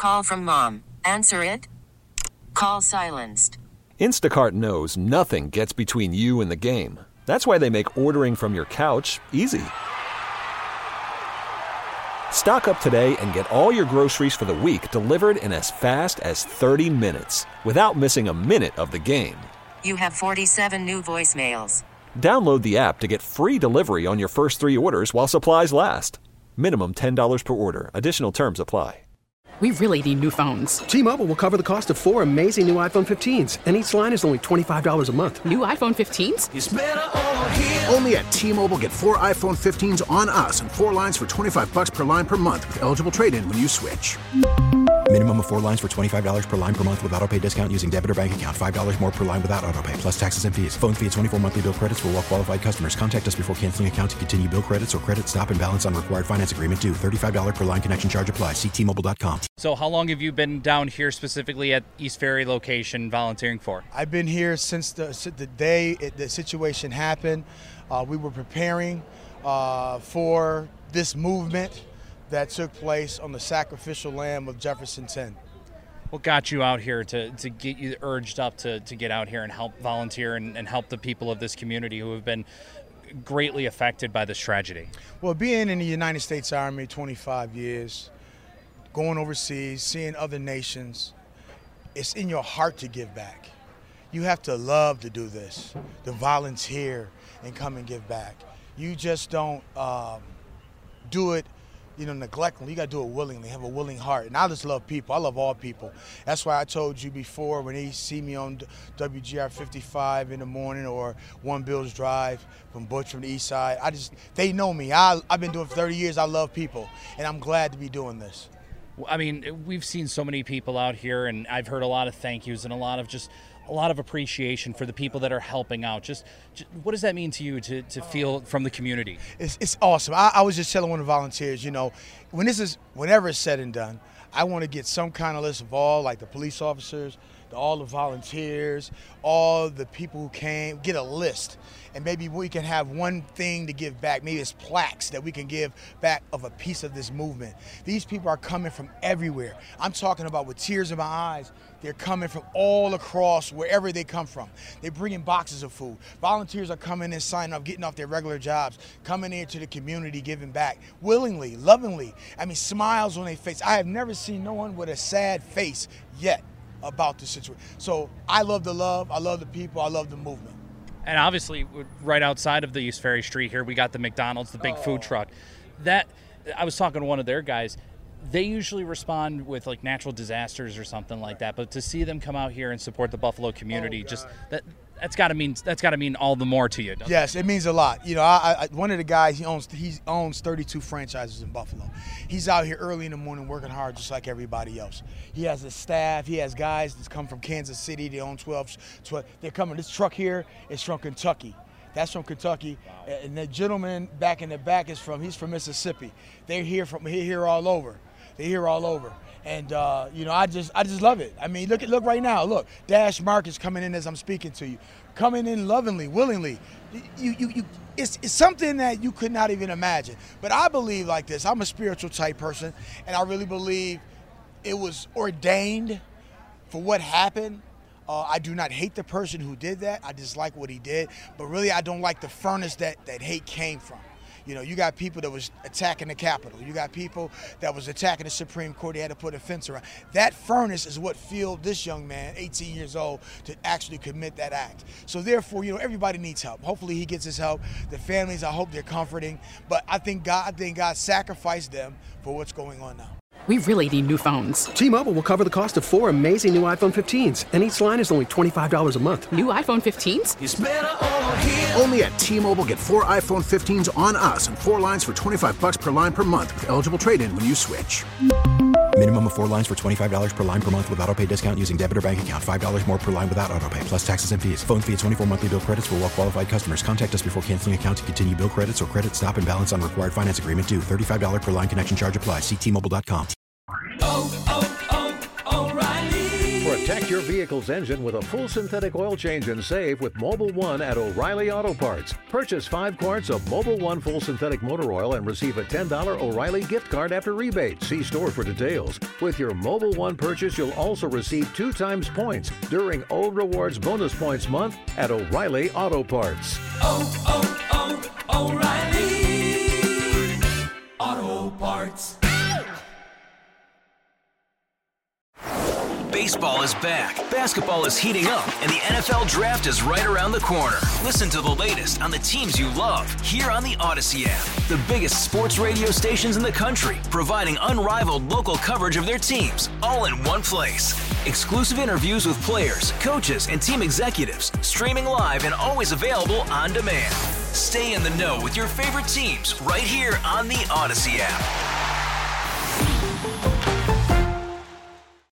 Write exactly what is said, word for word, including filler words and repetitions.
call from mom. Answer it. Call silenced. Instacart knows nothing gets between you and the game. That's why they make ordering from your couch easy. Stock up today and get all your groceries for the week delivered in as fast as thirty minutes without missing a minute of the game. You have forty-seven new voicemails. Download the app to get free delivery on your first three orders while supplies last. Minimum ten dollars per order. Additional terms apply. We really need new phones. T-Mobile will cover the cost of four amazing new iPhone fifteens, and each line is only twenty-five dollars a month. New iPhone fifteens? It's better over here. Only at T-Mobile, get four iPhone fifteens on us and four lines for twenty-five bucks per line per month with eligible trade-in when you switch. Minimum of four lines for twenty-five dollars per line per month with autopay discount using debit or bank account. five dollars more per line without autopay, plus taxes and fees. Phone fee at twenty-four monthly bill credits for well-qualified customers. Contact us before canceling account to continue bill credits or credit stop and balance on required finance agreement due. thirty-five dollars per line connection charge applies. See T Mobile dot com. So how long have you been down here specifically at East Ferry location volunteering for? I've been here since the, the day it, the situation happened. Uh, we were preparing uh, for this movement that took place on the sacrificial lamb of Jefferson ten. What got you out here to, to get you urged up to, to get out here and help volunteer and, and help the people of this community who have been greatly affected by this tragedy? Well, being in the United States Army twenty-five years, going overseas, seeing other nations, it's in your heart to give back. You have to love to do this, to volunteer and come and give back. You just don't um, do it you know, neglectfully. You got to do it willingly, have a willing heart. And I just love people. I love all people. That's why I told you before, when they see me on W G R fifty-five in the morning or One Bills Drive from Butch from the East Side, I just, they know me. I, I've been doing it for thirty years. I love people, and I'm glad to be doing this. I mean, we've seen so many people out here, and I've heard a lot of thank yous and a lot of just a lot of appreciation for the people that are helping out. Just, just what does that mean to you to, to feel from the community? It's, it's awesome. I, I was just telling one of the volunteers, you know, when this is, whenever it's said and done, I want to get some kind of list of all, like the police officers, the, all the volunteers, all the people who came, get a list. And maybe we can have one thing to give back. Maybe it's plaques that we can give back of a piece of this movement. These people are coming from everywhere. I'm talking about with tears in my eyes. They're coming from all across, wherever they come from. They're bringing boxes of food. Volunteers are coming and signing up, getting off their regular jobs, coming into the community, giving back willingly, lovingly. I mean, smiles on their face. I have never seen no one with a sad face yet about the situation. So I love the love. I love the people. I love the movement. And obviously, right outside of the East Ferry Street here, we got the McDonald's, the big oh. food truck. That, I was talking to one of their guys. They usually respond with like natural disasters or something like that. But to see them come out here and support the Buffalo community, oh, just that that's got to mean that's got to mean all the more to you. Doesn't yes, it? it means a lot. You know, I, I, one of the guys he owns he owns thirty-two franchises in Buffalo. He's out here early in the morning working hard just like everybody else. He has a staff. He has guys that come from Kansas City. They own twelve, twelve. They're coming. This truck here is from Kentucky. That's from Kentucky. Wow. And the gentleman back in the back is from he's from Mississippi. They're here from here here all over. They're here all over. And, uh, you know, I just I just love it. I mean, look at look right now. Look, Dash Mark is coming in as I'm speaking to you. Coming in lovingly, willingly. You, you, you, it's, it's something that you could not even imagine. But I believe like this. I'm a spiritual type person, and I really believe it was ordained for what happened. Uh, I do not hate the person who did that. I dislike what he did. But really, I don't like the furnace that, that hate came from. You know, you got people that was attacking the Capitol. You got people that was attacking the Supreme Court. They had to put a fence around. That furnace is what fueled this young man, eighteen years old, to actually commit that act. So therefore, you know, everybody needs help. Hopefully he gets his help. The families, I hope they're comforting. But I think God, I think God sacrificed them for what's going on now. We really need new phones. T-Mobile will cover the cost of four amazing new iPhone fifteens, and each line is only twenty-five dollars a month. New iPhone fifteens? It's better over here. Only at T-Mobile, get four iPhone fifteens on us and four lines for twenty-five bucks per line per month with eligible trade-in when you switch. Minimum of four lines for twenty-five dollars per line per month with autopay discount using debit or bank account. five dollars more per line without autopay, plus taxes and fees. Phone fee at twenty-four monthly bill credits for well-qualified customers. Contact us before canceling account to continue bill credits or credit stop and balance on required finance agreement due. thirty-five dollars per line connection charge applies. See T Mobile dot com. Oh, oh, oh, O'Reilly. For a Protect your vehicle's engine with a full synthetic oil change and save with Mobil one at O'Reilly Auto Parts. Purchase five quarts of Mobil one full synthetic motor oil and receive a ten dollars O'Reilly gift card after rebate. See store for details. With your Mobil one purchase, you'll also receive two times points during O Rewards Bonus Points Month at O'Reilly Auto Parts. Oh, oh, oh, O'Reilly Auto Parts. Baseball is back, basketball is heating up, and the N F L Draft is right around the corner. Listen to the latest on the teams you love here on the Odyssey app. The biggest sports radio stations in the country, providing unrivaled local coverage of their teams, all in one place. Exclusive interviews with players, coaches, and team executives, streaming live and always available on demand. Stay in the know with your favorite teams right here on the Odyssey app.